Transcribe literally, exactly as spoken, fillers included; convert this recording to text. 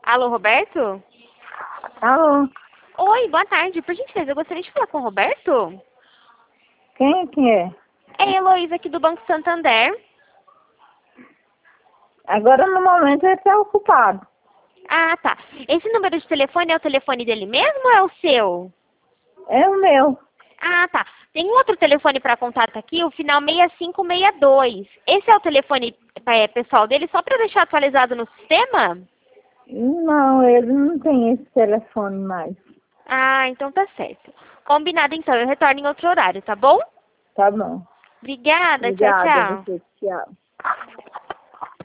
Alô, Roberto? Alô, Oi, boa tarde. Por gentileza, eu gostaria de falar com o Roberto. quem que é? É a Heloísa aqui do Banco Santander. Agora no momento ele está ocupado. Ah, tá. Esse número de telefone é o telefone dele mesmo ou é o seu? É o meu. Ah, tá. Tem um outro telefone para contato aqui, o final seis cinco seis dois. Esse é o telefone é, pessoal dele, só para deixar atualizado no sistema? Não, ele não tem esse telefone mais. Ah, então tá certo. Combinado então, eu retorno em outro horário, tá bom? Tá bom. Obrigada, tchau, Obrigada a tchau. você. Tchau.